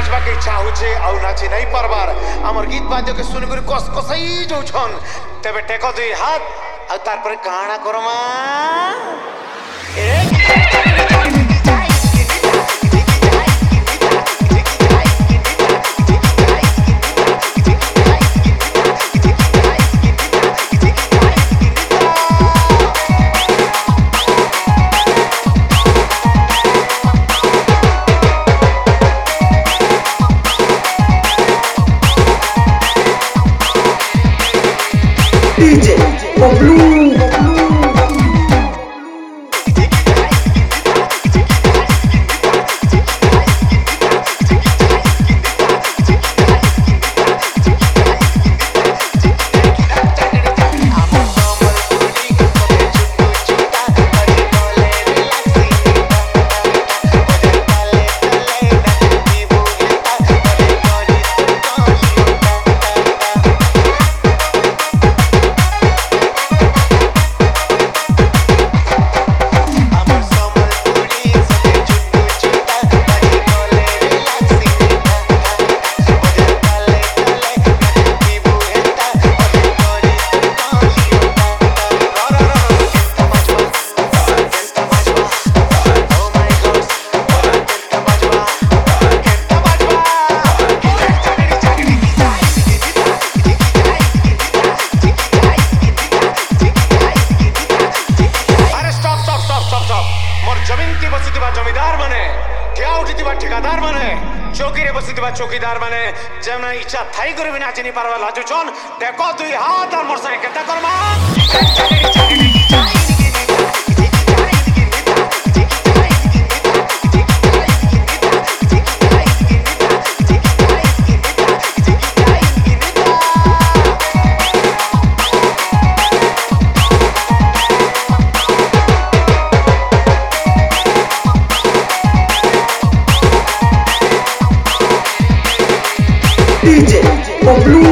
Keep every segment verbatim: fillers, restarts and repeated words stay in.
नाचबा के इच्छा होचे आउ नाची नहीं पारबार हमर गीत बाद्य के सुन कर कस कसई जो छन तबे टेको दुई हाथ आ तार पर काना करमा D J Pablo ठेकादार माने चौकी रे बसी चौकीदार माने जेना इच्छा थाई करे बिना चिनी पारवा लाजो छन देखो दुई हाथ और मोर संगे केता करमा D J Pablo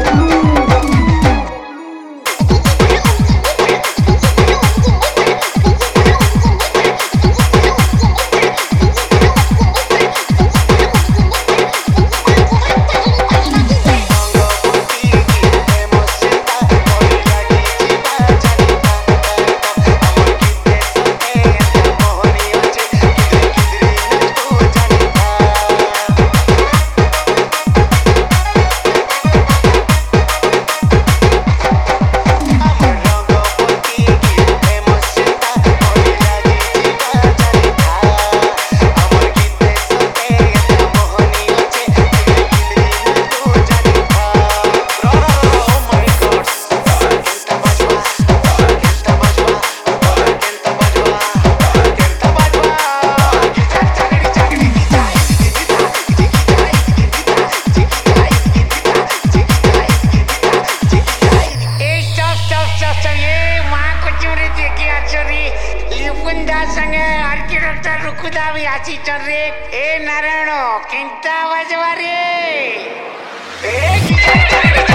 संगे आर्किटेक्टर रुकुदा भी आसी चल रे ए नारायण केंता बजवा रे ए